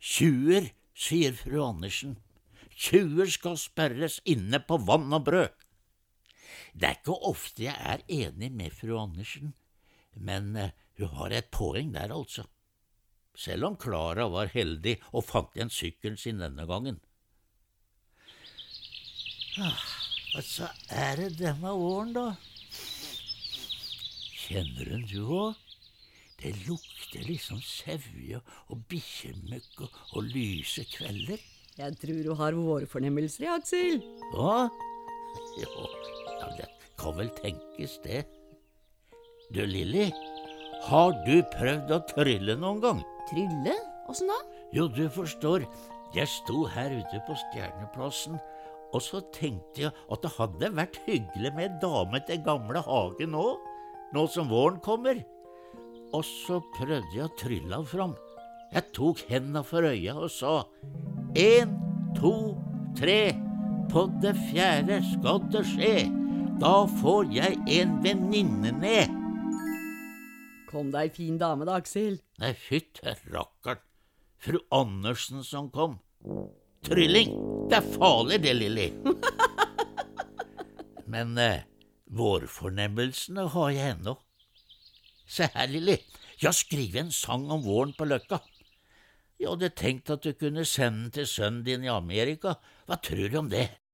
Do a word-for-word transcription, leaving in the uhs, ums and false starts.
Tjuer, sier fru Andersen. Tjuer skal sperres inne på vann og brød. Det er ikke ofte jeg er enig med fru Andersen, men uh, hun har et poeng der, altså. Selv om Klara var heldig og fant igjen sykkelen sin denne gangen. Ah, hva så er det denne våren, da? Kjenner hun du òg? Det lukter liksom sevje og bikkjemøkk og, og lyse kvelder. Jeg tror du har vårfornemmelser, Aksel. Hva? Jo, ja, det kan vel tenkes det. Du, Lilly, har du prøvd å trylle noen gang? Trylle? Åssen da? Jo, du forstår, jeg sto her ute på Stjerneplassen, og så tenkte jeg at det hadde vært hyggelig med en dame til gamle hagen nå, nå som våren kommer. Og så prøvde jeg å trylle han fram. Jeg tok hendene for øya og sa, en, to, tre, på det fjerde skal det skje. Da får jeg en venninne ned. Kom deg fin dame da, Aksel. Nei, fytte rakkeren. Fru Andersen som kom. Trylling, det er farlig det, Lilly. Men eh, vårfornemmelsene har jeg ennå. Se her, Lilly, jeg har skrevet en sang om våren på Løkka. Jeg hadde tenkt at du kunne sende den til sønnen din i Amerika. Hva tror du om det?